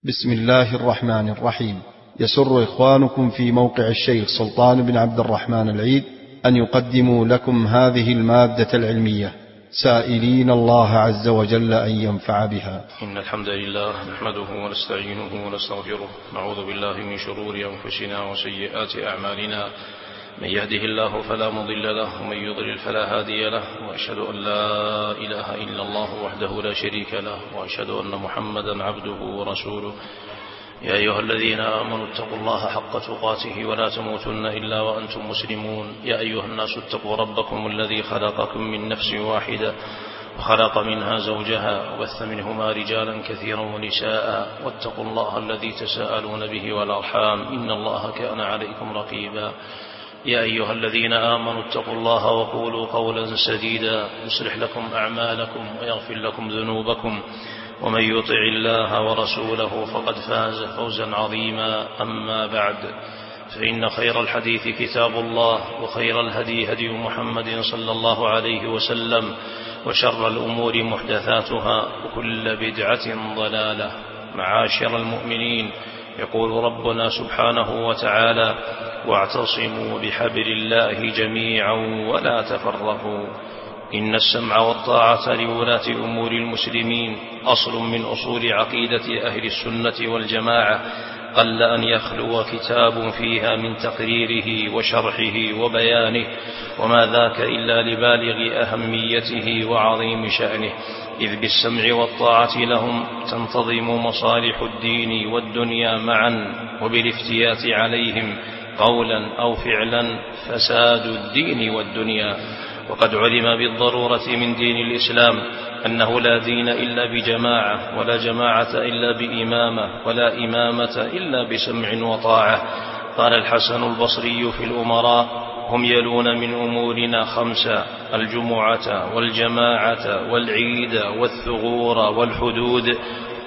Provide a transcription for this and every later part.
بسم الله الرحمن الرحيم. يسر إخوانكم في موقع الشيخ سلطان بن عبد الرحمن العيد أن يقدموا لكم هذه المادة العلمية، سائلين الله عز وجل أن ينفع بها. إن الحمد لله نحمده ونستعينه ونستغفره، نعوذ بالله من شرور أنفسنا وسيئات أعمالنا، من يهده الله فلا مضل له ومن يضلل فلا هادي له، وأشهد أن لا إله إلا الله وحده لا شريك له، وأشهد أن محمدا عبده ورسوله. يا أيها الذين آمنوا اتقوا الله حق تقاته ولا تموتن إلا وأنتم مسلمون. يا أيها الناس اتقوا ربكم الذي خلقكم من نفس واحدة وخلق منها زوجها وبث منهما رجالا كثيرا ونساء، واتقوا الله الذي تساءلون به والأرحام إن الله كان عليكم رقيبا. يا أيها الذين آمنوا اتقوا الله وقولوا قولا سديدا يصلح لكم أعمالكم ويغفر لكم ذنوبكم، ومن يطع الله ورسوله فقد فاز فوزا عظيما. أما بعد، فإن خير الحديث كتاب الله، وخير الهدي هدي محمد صلى الله عليه وسلم، وشر الأمور محدثاتها، وكل بدعة ضلالة. معاشر المؤمنين، يقول ربنا سبحانه وتعالى: واعتصموا بحبل الله جميعا ولا تفرقوا. إن السمع والطاعة لولاة أمور المسلمين أصل من أصول عقيدة أهل السنة والجماعة، قل أن يخلو كتاب فيها من تقريره وشرحه وبيانه، وما ذاك إلا لبالغ أهميته وعظيم شأنه، إذ بالسمع والطاعة لهم تنتظم مصالح الدين والدنيا معا، وبالافتيات عليهم قولا أو فعلا فساد الدين والدنيا. وقد علم بالضرورة من دين الإسلام أنه لا دين إلا بجماعة، ولا جماعة إلا بإمامة، ولا إمامة إلا بسمع وطاعة. قال الحسن البصري في الأمراء: هم يلون من أمورنا خمسة: الجمعة والجماعة والعيد والثغور والحدود،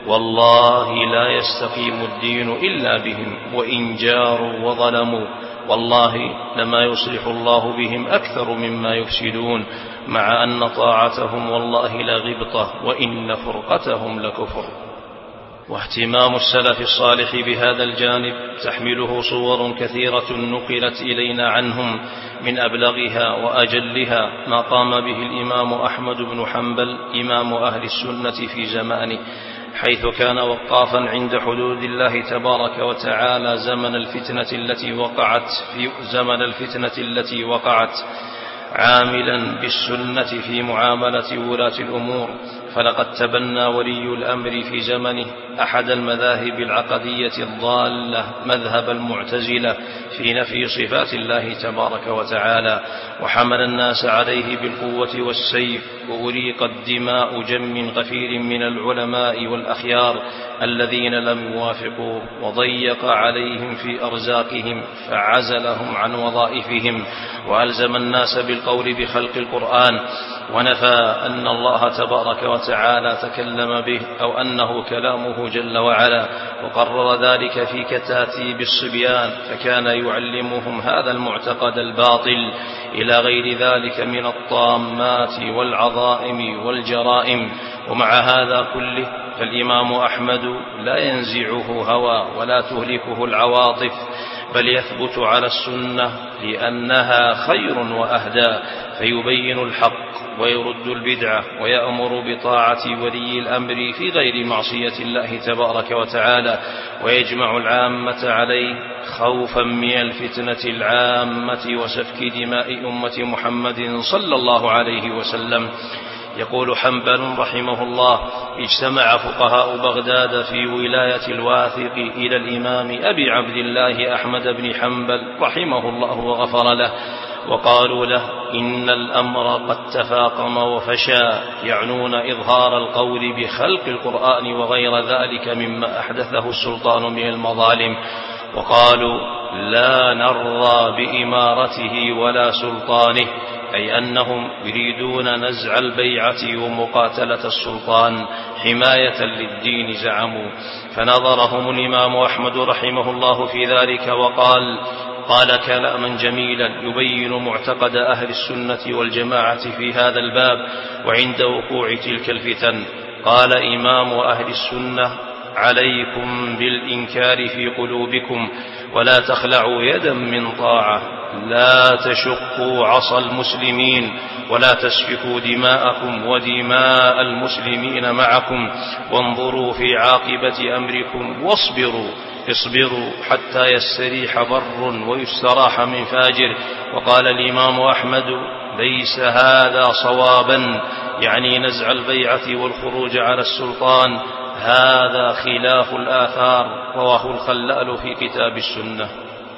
والله لا يستقيم الدين إلا بهم، وإن جاروا وظلموا والله لما يصلح الله بهم أكثر مما يفسدون، مع أن طاعتهم والله لغبطة، وإن فرقتهم لكفر. واهتمام السلف الصالح بهذا الجانب تحمله صور كثيرة نقلت إلينا عنهم، من أبلغها وأجلها ما قام به الإمام أحمد بن حنبل إمام أهل السنة في زمانه، حيث كان وقافا عند حدود الله تبارك وتعالى زمن الفتنة التي وقعت، عاملا بالسنة في معاملة ولاة الأمور. فلقد تبنى ولي الأمر في زمنه أحد المذاهب العقدية الضالة، مذهب المعتزلة في نفي صفات الله تبارك وتعالى، وحمل الناس عليه بالقوة والسيف، وأريقت دماء جم غفير من العلماء والأخيار الذين لم يوافقوه، وضيق عليهم في أرزاقهم فعزلهم عن وظائفهم، وألزم الناس بالقول بخلق القرآن، ونفى أن الله تبارك وتعالى تكلم به أو أنه كلامه جل وعلا، وقرر ذلك في كتاتيب الصبيان، فكان يعلمهم هذا المعتقد الباطل إلى غير ذلك من الطامات والعظائم والجرائم. ومع هذا كله فالإمام أحمد لا ينزعه هوى ولا تهلكه العواطف، بل يثبت على السنة لأنها خير وأهدى، فيبين الحق ويرد البدعة، ويأمر بطاعة ولي الأمر في غير معصية الله تبارك وتعالى، ويجمع العامة عليه خوفا من الفتنة العامة وسفك دماء أمة محمد صلى الله عليه وسلم. يقول حنبل رحمه الله: اجتمع فقهاء بغداد في ولاية الواثق إلى الإمام أبي عبد الله أحمد بن حنبل رحمه الله وغفر له، وقالوا له: إن الأمر قد تفاقم وفشى، يعنون إظهار القول بخلق القرآن وغير ذلك مما أحدثه السلطان من المظالم، وقالوا: لا نرضى بإمارته ولا سلطانه، أي أنهم يريدون نزع البيعة ومقاتلة السلطان حماية للدين زعموا. فنظرهم الإمام أحمد رحمه الله في ذلك قال كلاما جميلا يبين معتقد أهل السنة والجماعة في هذا الباب وعند وقوع تلك الفتن. قال إمام أهل السنة عليكم بالإنكار في قلوبكم ولا تخلعوا يدا من طاعة، لا تشقوا عصا المسلمين ولا تسفكوا دماءكم ودماء المسلمين معكم، وانظروا في عاقبة أمركم اصبروا حتى يستريح بر ويستراح من فاجر. وقال الإمام أحمد: ليس هذا صوابا، يعني نزع البيعة والخروج على السلطان، هذا خلاف الآثار. رواه الخلال في كتاب السنة.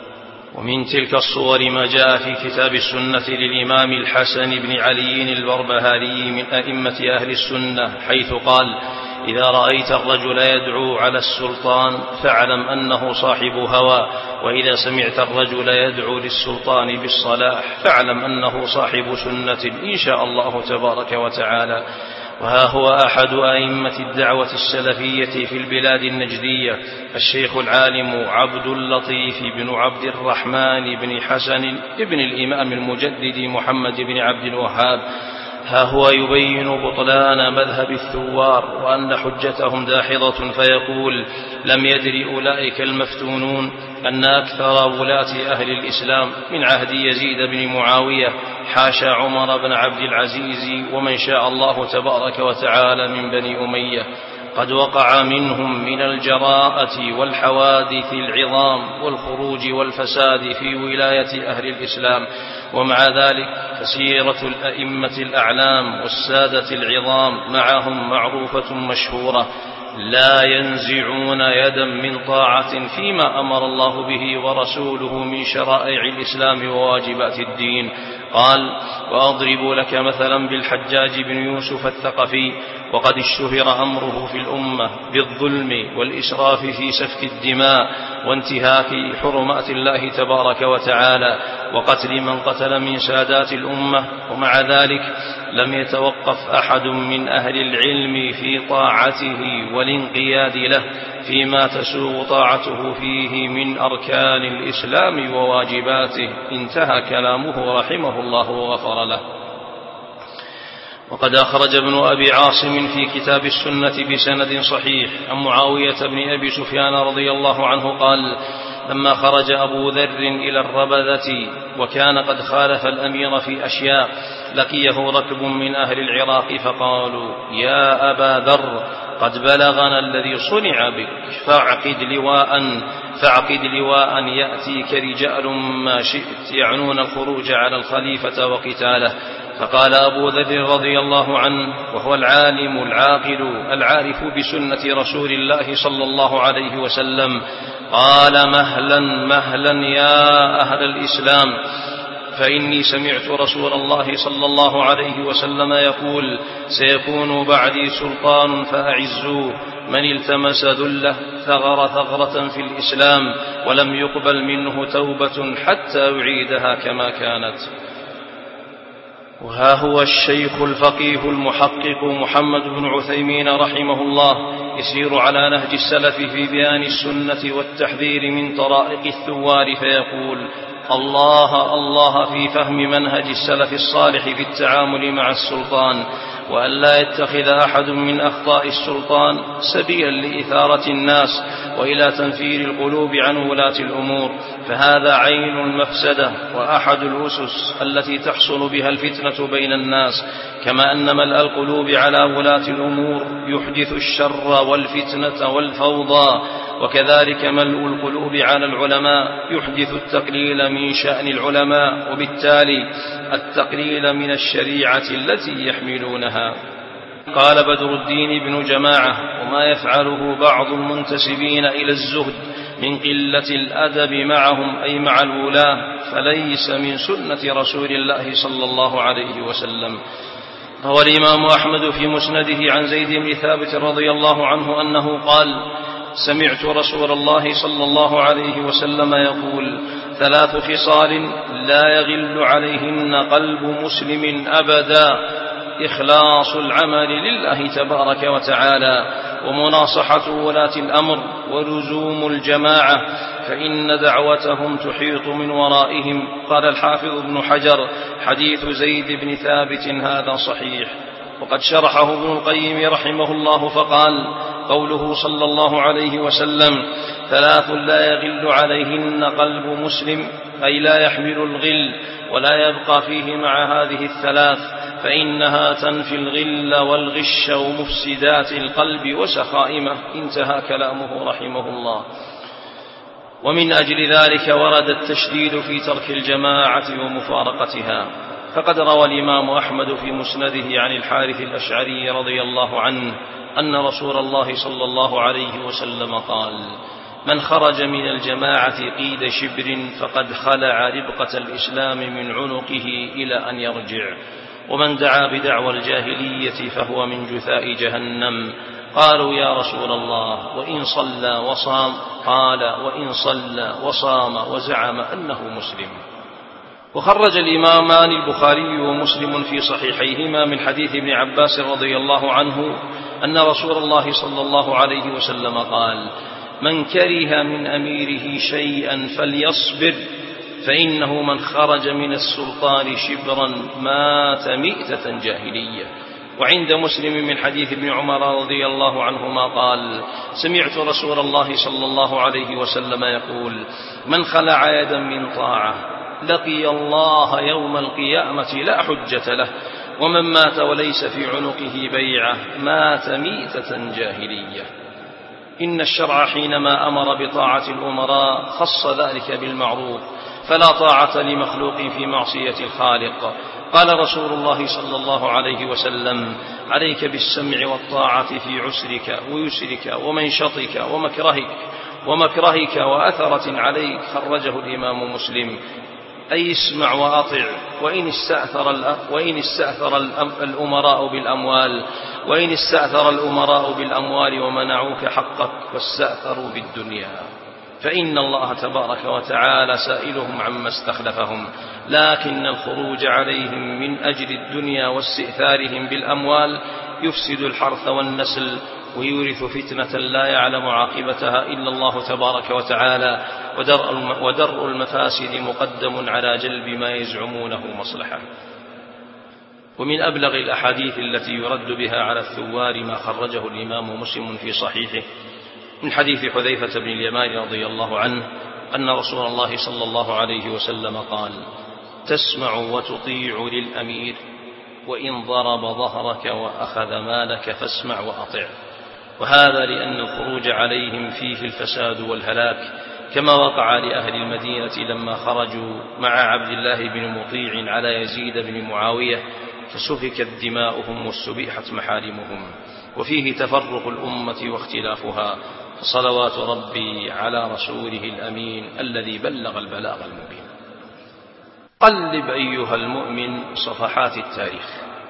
ومن تلك الصور ما جاء في كتاب السنة للإمام الحسن بن علي البربهاري من أئمة أهل السنة، حيث قال: إذا رأيت الرجل يدعو على السلطان فاعلم أنه صاحب هوى، وإذا سمعت الرجل يدعو للسلطان بالصلاح فاعلم أنه صاحب سنة إن شاء الله تبارك وتعالى. وها هو أحد أئمة الدعوة السلفية في البلاد النجدية، الشيخ العالم عبد اللطيف بن عبد الرحمن بن حسن ابن الإمام المجدد محمد بن عبد الوهاب، ها هو يبين بطلان مذهب الثوار وأن حجتهم داحضة، فيقول: لم يدر أولئك المفتونون أن أكثر ولاة أهل الإسلام من عهد يزيد بن معاوية، حاشا عمر بن عبد العزيز ومن شاء الله تبارك وتعالى من بني أمية، قد وقع منهم من الجراءة والحوادث العظام والخروج والفساد في ولاية أهل الإسلام. ومع ذلك فسيرة الأئمة الأعلام والسادة العظام معهم معروفة مشهورة، لا ينزعون يدا من طاعة فيما أمر الله به ورسوله من شرائع الإسلام وواجبات الدين. قال: وأضرب لك مثلا بالحجاج بن يوسف الثقفي، وقد اشتهر أمره في الأمة بالظلم والإسراف في سفك الدماء وانتهاك حرمات الله تبارك وتعالى وقتل من قتل من سادات الأمة، ومع ذلك لم يتوقف أحد من أهل العلم في طاعته والانقياد له فيما تسوغ طاعته فيه من أركان الإسلام وواجباته. انتهى كلامه رحمه الله وغفر له. وقد أخرج ابن أبي عاصم في كتاب السنة بسند صحيح عن معاوية بن أبي سفيان رضي الله عنه قال: لما خرج أبو ذر إلى الربذة وكان قد خالف الأمير في أشياء، لقيه ركب من أهل العراق فقالوا: يا أبا ذر، قد بلغنا الذي صنع بك، فاعقد لواء يأتيك رجال ما شئت يعنون الخروج على الخليفة وقتاله. فقال أبو ذر رضي الله عنه، وهو العالم العاقل العارف بسنة رسول الله صلى الله عليه وسلم، قال: مهلا مهلا يا أهل الإسلام، فإني سمعت رسول الله صلى الله عليه وسلم يقول: سيكون بعدي سلطان فأعزوه، من التمس ذله ثغر ثغرة في الإسلام ولم يقبل منه توبة حتى يعيدها كما كانت. وها هو الشيخ الفقيه المحقق محمد بن عثيمين رحمه الله يسير على نهج السلف في بيان السنة والتحذير من طرائق الثوار، فيقول: الله الله في فهم منهج السلف الصالح في التعامل مع السلطان، وأن لا يتخذ أحد من أخطاء السلطان سبيلا لإثارة الناس وإلى تنفير القلوب عن ولاة الأمور، فهذا عين المفسدة وأحد الأسس التي تحصل بها الفتنة بين الناس، كما أن ملء القلوب على ولاة الأمور يحدث الشر والفتنة والفوضى، وكذلك ملء القلوب على العلماء يحدث التقليل من شأن العلماء، وبالتالي التقليل من الشريعة التي يحملونها. قال بدر الدين بن جماعة: وما يفعله بعض المنتسبين إلى الزهد من قلة الأدب معهم أي مع الولاة فليس من سنة رسول الله صلى الله عليه وسلم. روى الإمام أحمد في مسنده عن زيد بن ثابت رضي الله عنه أنه قال: سمعت رسول الله صلى الله عليه وسلم يقول: 3 خصال لا يغل عليهن قلب مسلم أبدا: إخلاص العمل لله تبارك وتعالى، ومناصحة ولاة الأمر، ولزوم الجماعة، فإن دعوتهم تحيط من ورائهم. قال الحافظ ابن حجر: حديث زيد بن ثابت هذا صحيح. وقد شرحه ابن القيم رحمه الله فقال: قوله صلى الله عليه وسلم: 3 لا يغل عليهن قلب مسلم، أي لا يحمل الغل ولا يبقى فيه مع هذه 3، فإنها تنفي الغل والغش ومفسدات القلب وسخائمه. انتهى كلامه رحمه الله. ومن أجل ذلك ورد التشديد في ترك الجماعة ومفارقتها، فقد روى الإمام أحمد في مسنده عن الحارث الأشعري رضي الله عنه أن رسول الله صلى الله عليه وسلم قال: من خرج من الجماعة قيد شبر فقد خلع ربقة الإسلام من عنقه إلى أن يرجع، ومن دعا بدعوى الجاهلية فهو من جثاء جهنم. قالوا: يا رسول الله، وإن صلى وصام؟ قال: وإن صلى وصام وزعم أنه مسلم. وخرج الإمامان البخاري ومسلم في صحيحيهما من حديث ابن عباس رضي الله عنه أن رسول الله صلى الله عليه وسلم قال: من كره من أميره شيئا فليصبر، فإنه من خرج من السلطان شبرا مات مئتة جاهلية. وعند مسلم من حديث ابن عمر رضي الله عنهما قال: سمعت رسول الله صلى الله عليه وسلم يقول: من خلع يدا من طاعة لقي الله يوم القيامة لا حجة له، ومن مات وليس في عنقه بيعة مات ميتة جاهلية. إن الشرع حينما أمر بطاعة الأمراء خص ذلك بالمعروف، فلا طاعة لمخلوق في معصية الخالق. قال رسول الله صلى الله عليه وسلم: عليك بالسمع والطاعة في عسرك ويسرك ومنشطك ومكرهك وأثرة عليك. خرجه الإمام مسلم. أي اسمع وأطع، وإن استأثر الأمراء بالأموال ومنعوك حقك واستأثروا بالدنيا، فإن الله تبارك وتعالى سائلهم عما استخلفهم، لكن الخروج عليهم من أجل الدنيا واستئثارهم بالأموال يفسد الحرث والنسل ويورث فتنة لا يعلم عاقبتها إلا الله تبارك وتعالى، ودرء المفاسد مقدم على جلب ما يزعمونه مصلحة. ومن أبلغ الأحاديث التي يرد بها على الثوار ما خرجه الإمام مسلم في صحيحه من حديث حذيفة بن اليمان رضي الله عنه أن رسول الله صلى الله عليه وسلم قال: تسمع وتطيع للأمير، وإن ضرب ظهرك وأخذ مالك فاسمع وأطع. وهذا لأن الخروج عليهم فيه الفساد والهلاك، كما وقع لأهل المدينة لما خرجوا مع عبد الله بن مطيع على يزيد بن معاوية فسفكت دماؤهم واستبيحت محارمهم، وفيه تفرق الأمة واختلافها. فصلوات ربي على رسوله الأمين الذي بلغ البلاغ المبين. قلب أيها المؤمن صفحات التاريخ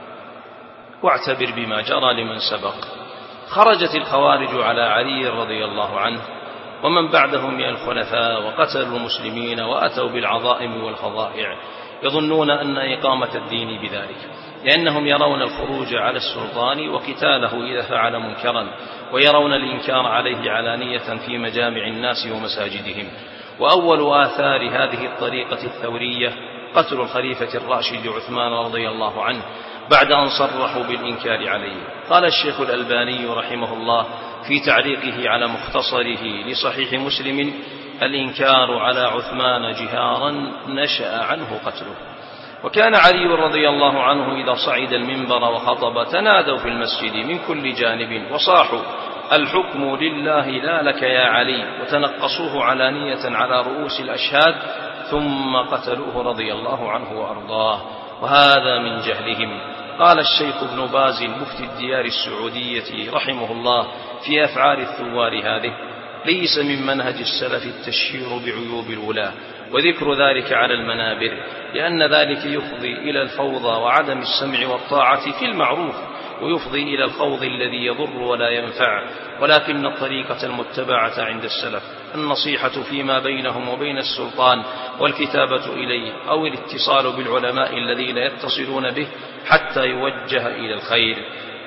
واعتبر بما جرى لمن سبق. خرجت الخوارج على علي رضي الله عنه ومن بعدهم من الخلفاء وقتلوا المسلمين وأتوا بالعظائم والفظائع، يظنون أن إقامة الدين بذلك، لأنهم يرون الخروج على السلطان وقتاله إذا فعل منكرا، ويرون الإنكار عليه علانية في مجامع الناس ومساجدهم. وأول آثار هذه الطريقة الثورية قتل الخليفة الراشد عثمان رضي الله عنه بعد أن صرحوا بالإنكار عليه. قال الشيخ الألباني رحمه الله في تعليقه على مختصره لصحيح مسلم: الإنكار على عثمان جهارا نشأ عنه قتله. وكان علي رضي الله عنه إذا صعد المنبر وخطب تنادوا في المسجد من كل جانب وصاحوا: الحكم لله لا لك يا علي، وتنقصوه علانية على رؤوس الأشهاد، ثم قتلوه رضي الله عنه وأرضاه، وهذا من جهلهم. قال الشيخ ابن باز مفتي الديار السعودية رحمه الله في أفعال الثوار هذه: ليس من منهج السلف التشهير بعيوب الولاة وذكر ذلك على المنابر، لأن ذلك يفضي إلى الفوضى وعدم السمع والطاعة في المعروف، ويفضي إلى الخوض الذي يضر ولا ينفع. ولكن الطريقة المتبعة عند السلف النصيحة فيما بينهم وبين السلطان والكتابة إليه، أو الاتصال بالعلماء الذين يتصلون به حتى يوجه إلى الخير.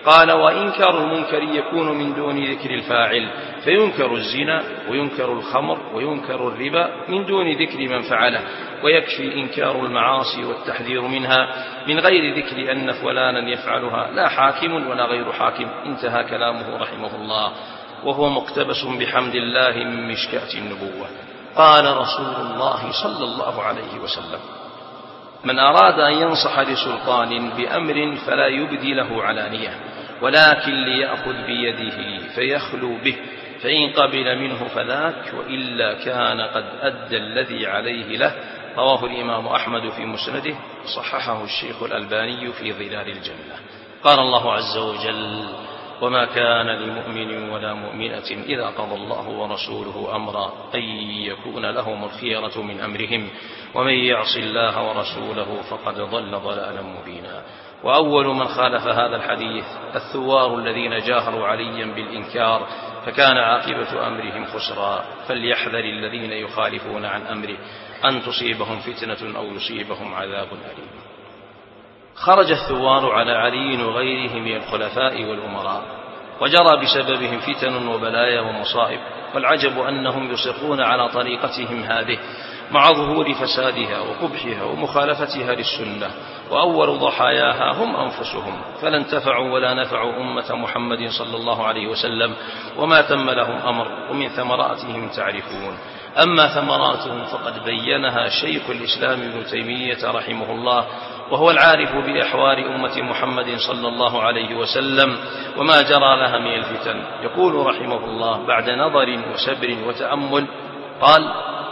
قال: وإنكار المنكر يكون من دون ذكر الفاعل، فينكر الزنا وينكر الخمر وينكر الربا من دون ذكر من فعله، ويكفي إنكار المعاصي والتحذير منها من غير ذكر أن فلانا يفعلها لا حاكم ولا غير حاكم. انتهى كلامه رحمه الله، وهو مقتبس بحمد الله من مشكاة النبوة. قال رسول الله صلى الله عليه وسلم: من أراد أن ينصح لسلطان بأمر فلا يبدي له علانية، ولكن ليأخذ بيده فيخلو به، فإن قبل منه فذاك، وإلا كان قد أدى الذي عليه له. رواه الإمام أحمد في مسنده، صححه الشيخ الألباني في ظلال الجنة. قال الله عز وجل: وما كان لمؤمن ولا مؤمنة إذا قضى الله ورسوله أمرا أن يكون لهم الخيرة من أمرهم، ومن يعص الله ورسوله فقد ضل ضلالا مبينا. وأول من خالف هذا الحديث الثوار الذين جاهروا عليا بالإنكار، فكان عاقبة أمرهم خسرا. فليحذر الذين يخالفون عن أمره أن تصيبهم فتنة أو يصيبهم عذاب أليم. خرج الثوار على علي وغيرهم من الخلفاء والأمراء، وجرى بسببهم فتن وبلايا ومصائب، والعجب أنهم يصرون على طريقتهم هذه مع ظهور فسادها وقبحها ومخالفتها للسنة، وأول ضحاياها هم أنفسهم، فلا انتفعوا ولا نفعوا أمة محمد صلى الله عليه وسلم وما تم لهم أمر. ومن ثمراتهم تعرفون، أما ثمراتهم فقد بينها شيخ الإسلام ابن تيمية رحمه الله، وهو العارف بأحوال أمة محمد صلى الله عليه وسلم وما جرى لها من الفتن. يقول رحمه الله بعد نظر وسبر وتأمل، قال: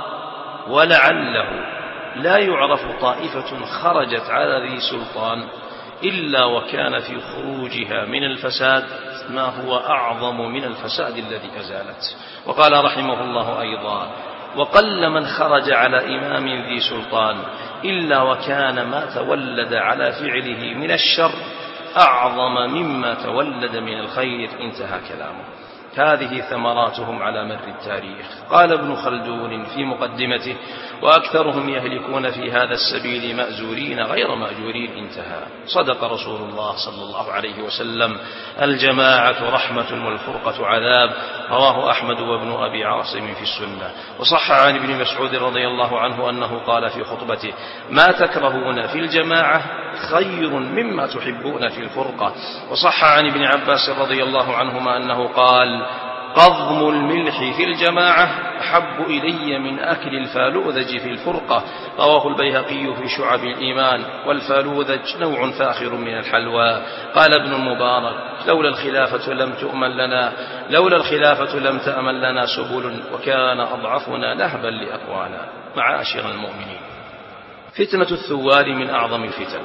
ولعله لا يعرف طائفة خرجت على ذي سلطان إلا وكان في خروجها من الفساد ما هو أعظم من الفساد الذي أزالت. وقال رحمه الله أيضا: وقل من خرج على إمام ذي سلطان إلا وكان ما تولد على فعله من الشر أعظم مما تولد من الخير. انتهى كلامه. هذه ثمراتهم على مر التاريخ. قال ابن خلدون في مقدمته: وأكثرهم يهلكون في هذا السبيل مأزورين غير مأجورين. انتهى. صدق رسول الله صلى الله عليه وسلم: الجماعة رحمة والفرقة عذاب. رواه أحمد وابن أبي عاصم في السنة. وصح عن ابن مسعود رضي الله عنه أنه قال في خطبته: ما تكرهون في الجماعة خير مما تحبون في الفرقة. وصح عن ابن عباس رضي الله عنهما أنه قال: قضم الملح في الجماعة أحب إلي من أكل الفالوذج في الفرقة. رواه البيهقي في شعب الإيمان. والفالوذج نوع فاخر من الحلوى. قال ابن المبارك: لولا الخلافة لم تأمن لنا سبل، وكان أضعفنا نهبا لأقوانا. معاشر المؤمنين، فتنة الثوار من أعظم الفتن،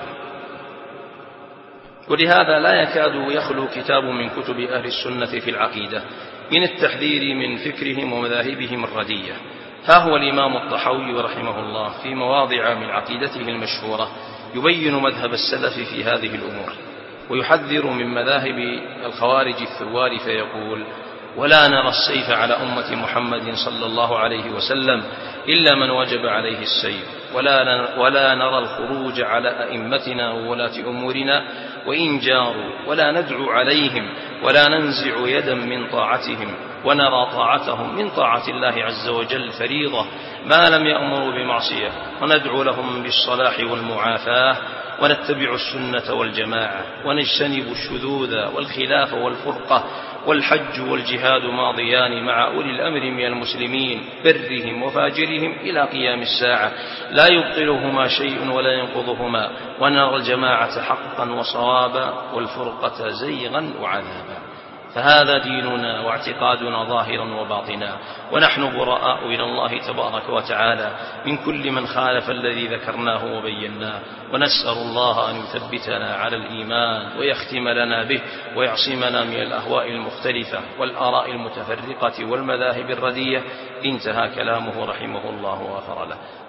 ولهذا لا يكاد يخلو كتاب من كتب أهل السنة في العقيدة من التحذير من فكرهم ومذاهبهم الردية. ها هو الإمام الطحاوي رحمه الله في مواضع من عقيدته المشهورة يبين مذهب السلف في هذه الأمور، ويحذر من مذاهب الخوارج الثوار، فيقول: ولا نرى السيف على أمة محمد صلى الله عليه وسلم إلا من وجب عليه السيف، ولا نرى الخروج على أئمتنا وولاة أمورنا وإن جاروا، ولا ندعو عليهم ولا ننزع يدا من طاعتهم، ونرى طاعتهم من طاعة الله عز وجل فريضة ما لم يأمروا بمعصية، وندعو لهم بالصلاح والمعافاة، ونتبع السنة والجماعة، ونجتنب الشذوذ والخلاف والفرقة، والحج والجهاد ماضيان مع أولي الأمر من المسلمين برهم وفاجرهم إلى قيام الساعة، لا يبطلهما شيء ولا ينقضهما، ونرى الجماعة حقا وصوابا والفرقة زيغا وعذابا. فهذا ديننا واعتقادنا ظاهرا وباطنا، ونحن براء إلى الله تبارك وتعالى من كل من خالف الذي ذكرناه وبيناه، ونسأل الله أن يثبتنا على الإيمان ويختم لنا به، ويعصمنا من الأهواء المختلفة والآراء المتفرقة والمذاهب الردية. انتهى كلامه رحمه الله وغفر له.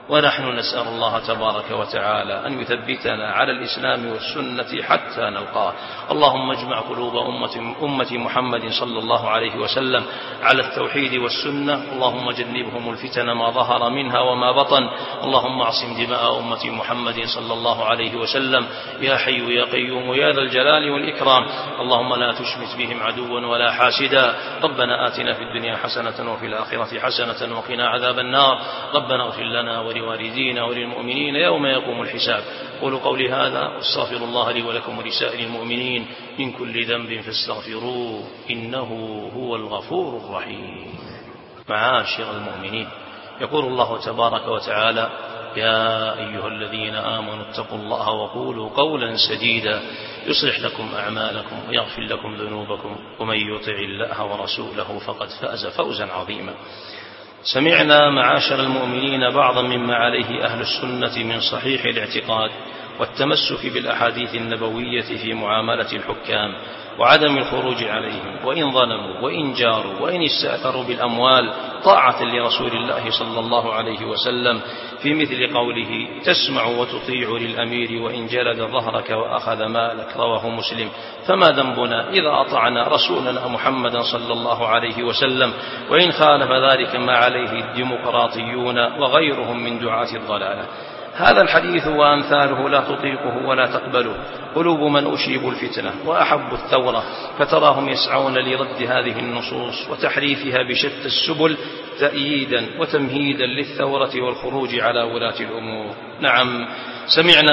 ونحن نسأل الله تبارك وتعالى أن يثبتنا على الإسلام والسنة حتى نلقاه. اللهم اجمع قلوب أمة محمد صلى الله عليه وسلم على التوحيد والسنة. اللهم جنبهم الفتن ما ظهر منها وما بطن. اللهم اعصم دماء أمة محمد صلى الله عليه وسلم يا حي يا قيوم يا ذا الجلال والإكرام. اللهم لا تشمت بهم عدوا ولا حاسدا. ربنا آتنا في الدنيا حسنة وفي الآخرة حسنة وقنا عذاب النار. ربنا اغفر لنا ولوالدينا وللمؤمنين يوم يقوم الحساب. قولوا قولي هذا واستغفر الله لي ولكم ولسائر المؤمنين من كل ذنب فاستغفروه إنه هو الغفور الرحيم. معاشر المؤمنين، يقول الله تبارك وتعالى: يا أيها الذين آمنوا اتقوا الله وقولوا قولا سديدا يصلح لكم أعمالكم ويغفر لكم ذنوبكم ومن يطع الله ورسوله فقد فاز فوزا عظيما. سمعنا معاشر المؤمنين بعضا مما عليه أهل السنة من صحيح الاعتقاد والتمسك بالأحاديث النبوية في معاملة الحكام وعدم الخروج عليهم وإن ظلموا وإن جاروا وإن استأثروا بالأموال طاعة لرسول الله صلى الله عليه وسلم، في مثل قوله: تسمع وتطيع للأمير وإن جلد ظهرك وأخذ مالك، رواه مسلم. فما ذنبنا إذا أطعنا رسولنا محمدا صلى الله عليه وسلم وإن خالف ذلك ما عليه الديمقراطيون وغيرهم من دعاة الضلالة؟ هذا الحديث وأمثاله لا تطيقه ولا تقبله قلوب من أشيبوا الفتنة وأحبوا الثورة، فتراهم يسعون لرد هذه النصوص وتحريفها بشتى السبل تأييدا وتمهيدا للثورة والخروج على ولاة الأمور. نعم، سمعنا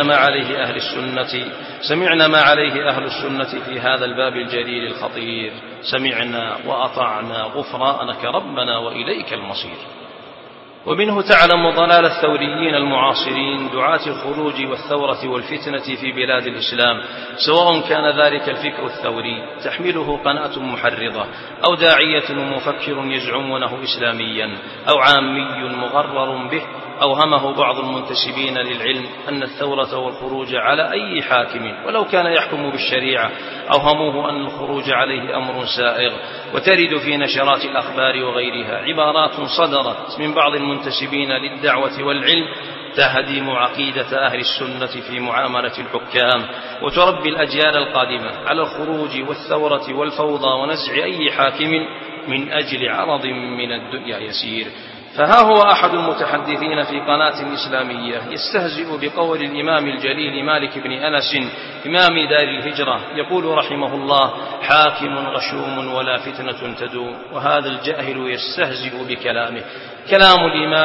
ما عليه أهل السنة في هذا الباب الجليل الخطير. سمعنا وأطعنا غفرانك ربنا وإليك المصير. ومنه تعلم ضلال الثوريين المعاصرين دعاة الخروج والثورة والفتنة في بلاد الإسلام، سواء كان ذلك الفكر الثوري تحمله قناة محرضة أو داعية ومفكر يزعمونه إسلاميا أو عامي مغرر به، أوهمه بعض المنتسبين للعلم أن الثورة والخروج على أي حاكم ولو كان يحكم بالشريعة أوهموه أن الخروج عليه أمر سائغ. وترد في نشرات الأخبار وغيرها عبارات صدرت من بعض المنتسبين للدعوة والعلم تهدم عقيدة أهل السنة في معاملة الحكام وتربي الأجيال القادمة على الخروج والثورة والفوضى ونزع أي حاكم من أجل عرض من الدنيا يسير. فها هو أحد المتحدثين في قناة إسلامية يستهزئ بقول الإمام الجليل مالك بن أنس إمام دار الهجرة يقول رحمه الله: حاكم غشوم ولا فتنة تدوم. وهذا الجاهل يستهزئ بكلامه. كلام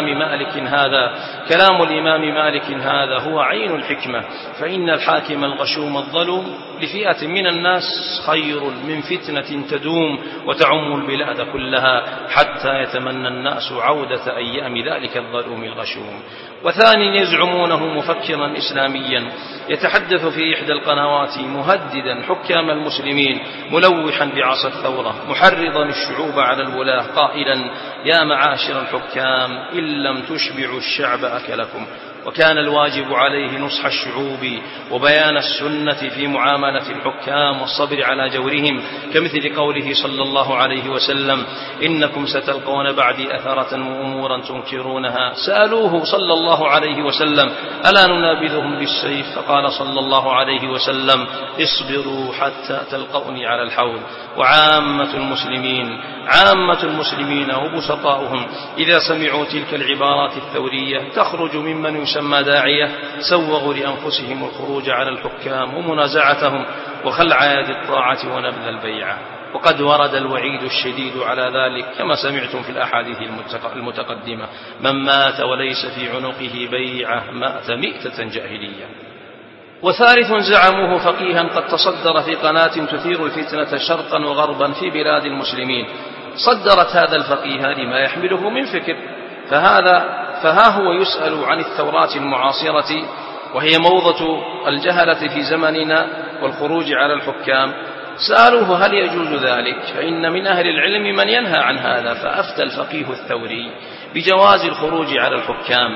الإمام مالك هذا هو عين الحكمة، فإن الحاكم الغشوم الظلوم لفئة من الناس خير من فتنة تدوم وتعم البلاد كلها حتى يتمنى الناس عودة أيام ذلك الظلوم الغشوم. وثاني يزعمونه مفكرا إسلاميا يتحدث في إحدى القنوات مهددا حكام المسلمين ملوحا بعصا الثورة محرضا الشعوب على الولاة قائلا: يا معاشر الحكام إن لم تشبعوا الشعب أكلكم. وكان الواجب عليه نصح الشعوب وبيان السنة في معاملة الحكام والصبر على جورهم، كمثل قوله صلى الله عليه وسلم: إنكم ستلقون بعدي أثرة وأمورا تنكرونها. سألوه صلى الله عليه وسلم: ألا ننابذهم بالسيف؟ فقال صلى الله عليه وسلم: اصبروا حتى تلقوني على الحوض. وعامة المسلمين وبسطاؤهم إذا سمعوا تلك العبارات الثورية تخرج ممن يسمى داعية سوغوا لأنفسهم الخروج على الحكام ومنازعتهم وخلع يد الطاعة ونبذ البيعة. وقد ورد الوعيد الشديد على ذلك كما سمعتم في الأحاديث المتقدمة: من مات وليس في عنقه بيعة مات مئتة جاهلية. وثالث زعموه فقيها قد تصدر في قناة تثير الفتنة شرقا وغربا في بلاد المسلمين، صدرت هذا الفقيه لما يحمله من فكر، فها هو يسأل عن الثورات المعاصرة وهي موضة الجهلة في زمننا والخروج على الحكام. سألوه: هل يجوز ذلك؟ فإن من أهل العلم من ينهى عن هذا، فأفتى الفقيه الثوري بجواز الخروج على الحكام،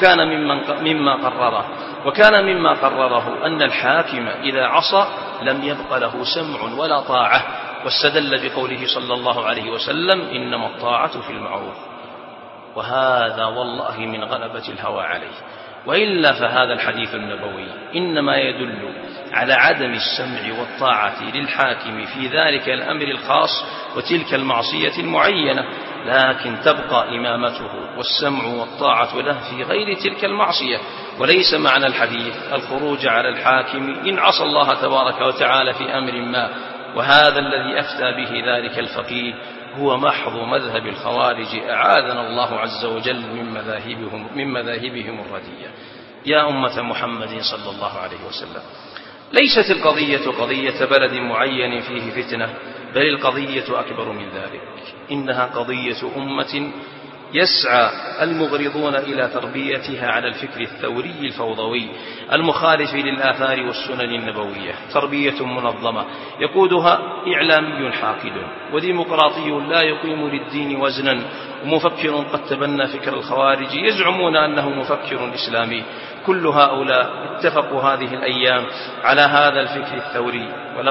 وكان مما قرره أن الحاكم إذا عصى لم يبق له سمع ولا طاعة، واستدل بقوله صلى الله عليه وسلم: إنما الطاعة في المعروف. وهذا والله من غلبة الهوى عليه. وإلا فهذا الحديث النبوي إنما يدل على عدم السمع والطاعة للحاكم في ذلك الأمر الخاص وتلك المعصية المعينة، لكن تبقى إمامته والسمع والطاعة له في غير تلك المعصية. وليس معنى الحديث الخروج على الحاكم إن عصى الله تبارك وتعالى في أمر ما. وهذا الذي أفتى به ذلك الفقيه هو محض مذهب الخوارج أعاذنا الله عز وجل من مذاهبهم الردية. يا أمة محمد صلى الله عليه وسلم، ليست القضية قضية بلد معين فيه فتنة، بل القضية أكبر من ذلك. إنها قضية أمة يسعى المغرضون إلى تربيتها على الفكر الثوري الفوضوي المخالف للآثار والسنن النبوية، تربية منظمة يقودها إعلامي حاقد وديمقراطي لا يقيم للدين وزنا، ومفكر قد تبنى فكر الخوارج يزعمون أنه مفكر إسلامي. كل هؤلاء اتفقوا هذه الأيام على هذا الفكر الثوري،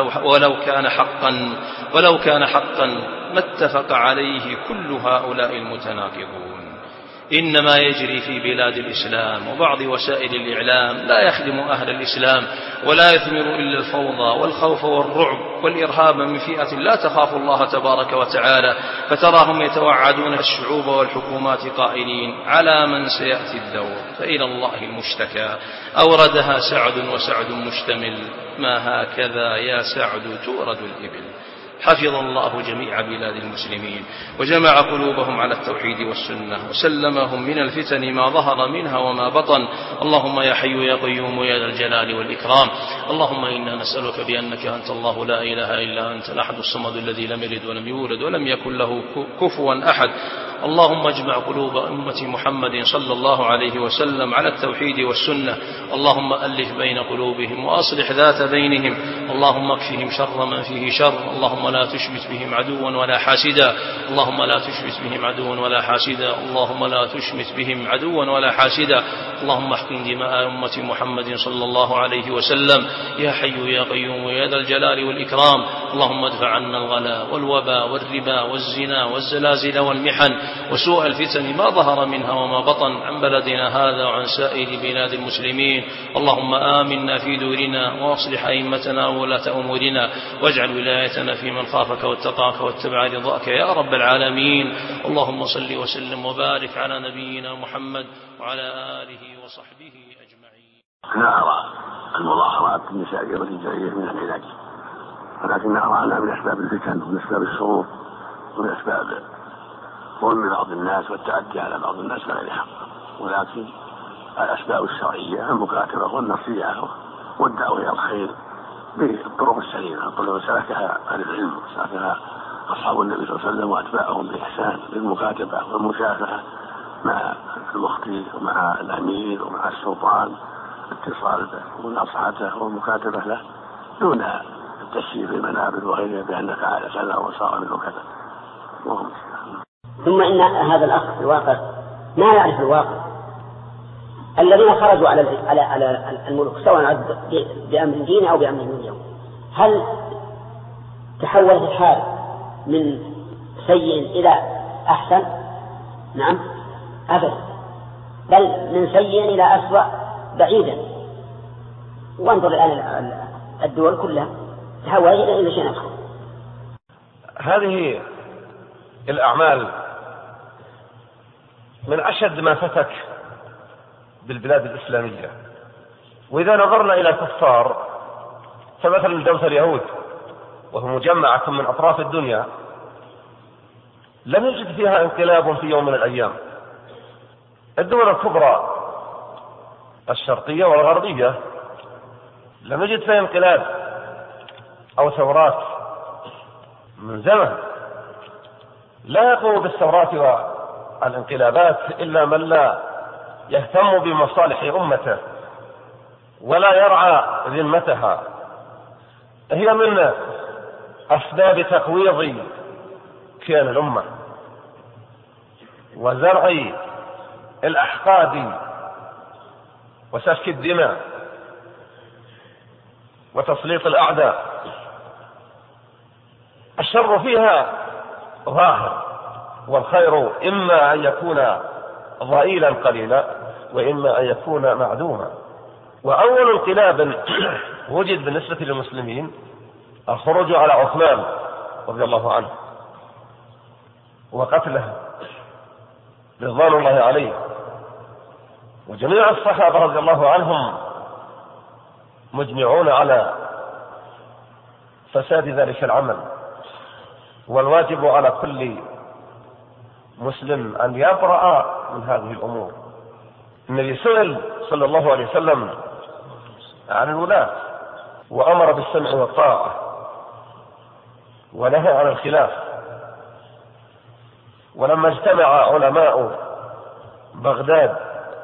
ولو كان حقا ما اتفق عليه كل هؤلاء المتناقضون. إنما يجري في بلاد الإسلام وبعض وسائل الإعلام لا يخدم أهل الإسلام ولا يثمر إلا الفوضى والخوف والرعب والإرهاب من فئة لا تخاف الله تبارك وتعالى، فتراهم يتوعدون الشعوب والحكومات قائلين على من سيأتي الدور، فإلى الله المشتكى. أوردها سعد وسعد مشتمل، ما هكذا يا سعد تورد الإبل. حفظ الله جميع بلاد المسلمين وجمع قلوبهم على التوحيد والسنة وسلمهم من الفتن ما ظهر منها وما بطن. اللهم يا حي يا قيوم يا ذا الجلال والإكرام، اللهم إنا نسألك بأنك أنت الله لا إله إلا أنت الأحد الصمد الذي لم يلد ولم يولد ولم يكن له كفوا أحد. اللهم اجمع قلوب أمة محمد صلى الله عليه وسلم على التوحيد والسنة. اللهم ألف بين قلوبهم وأصلح ذات بينهم. اللهم اكفهم شر من فيه شر. اللهم لا تشمت بهم عدوا ولا حاسدا. اللهم لا تشمت بهم عدوا ولا حاسدا. اللهم لا تشمت بهم عدوا ولا حاسدا. اللهم احقن دماء أمة محمد صلى الله عليه وسلم. يا حي يا قيوم يا ذا الجلال والإكرام. اللهم ادفع عنا الغلا والوبا والربا والزنا والزلازل والمحن وسوء الفتن ما ظهر منها وما بطن عن بلدنا هذا وعن سائر بلاد المسلمين. اللهم آمنا في دورنا وأصلح أئمتنا وولاة أمورنا، واجعل ولايتنا في من خافك واتقاك واتبع رضاك يا رب العالمين. اللهم صل وسلم وبارك على نبينا محمد وعلى آله وصحبه أجمعين. لا أرى المظاهرات النسائية والرجالية من العلاج، ولكن أرى أنها من أسباب الفتن ومن أسباب الشرور ومن أسباب ظلم بعض الناس والتعدي على بعض الناس بغير حق. ولكن الأسباب الشرعية المكاتبة والنصيحة والدعوة إلى الخير بالطرق السليمة، الطرق سلكها أهل العلم وسلكها أصحاب النبي صلى الله عليه وسلم وأتباعهم بإحسان، بالمكاتبة والمشافهة مع المفتي ومع الأمير ومع السلطان، اتصال به ونصحته والمكاتبة له دون التشهير في المنابر وغيرها بأنك على كذا وصار منه كذا. ثم إن هذا الأخ في الواقع ما يعرف الواقع. الذين خرجوا على الملوك سواء بأمر ديني أو بأمر دنيوي، هل تحولت الحال من سيء إلى أحسن؟ نعم أبدا، بل من سيء إلى أسوأ بعيدا. وانظر الآن الدول كلها تحولت إلى شيء آخر. هذه الأعمال من أشد ما فتك بالبلاد الإسلامية. وإذا نظرنا إلى كفار فمثل دولة اليهود وهو مجمعة من أطراف الدنيا لم يجد فيها انقلاب في يوم من الأيام. الدول الكبرى الشرقية والغربية لم يجد فيها انقلاب أو ثورات من زمن. لا يقوم بالثورات والانقلابات إلا من لا يهتم بمصالح أمته ولا يرعى ذمتها. هي من أسباب تقويض كيان الأمة وزرع الأحقاد وسفك الدماء وتسليط الأعداء. الشر فيها ظاهر والخير إما أن يكون ضئيلا قليلا وإما أن يكون معدوما. وأول انقلاب وجد بالنسبة للمسلمين الخروج على عثمان رضي الله عنه وقتله رضوان الله عليه، وجميع الصحابة رضي الله عنهم مجمعون على فساد ذلك العمل. والواجب على كل مسلم أن يبرأ من هذه الأمور. النبي سئل صلى الله عليه وسلم عن الولاة وأمر بالسمع والطاعة ونهى عن الخلاف. ولما اجتمع علماء بغداد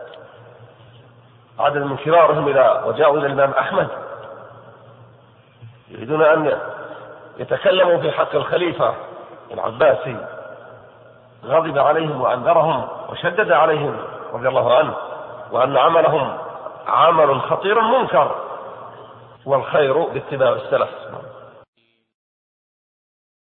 عدد من كبارهم وجاءوا إلى الإمام أحمد يريدون أن يتكلموا في حق الخليفة العباسي، غضب عليهم وأنذرهم وشدد عليهم رضي الله عنه، وأن عملهم عمل خطير منكر، والخير باتباع السلف.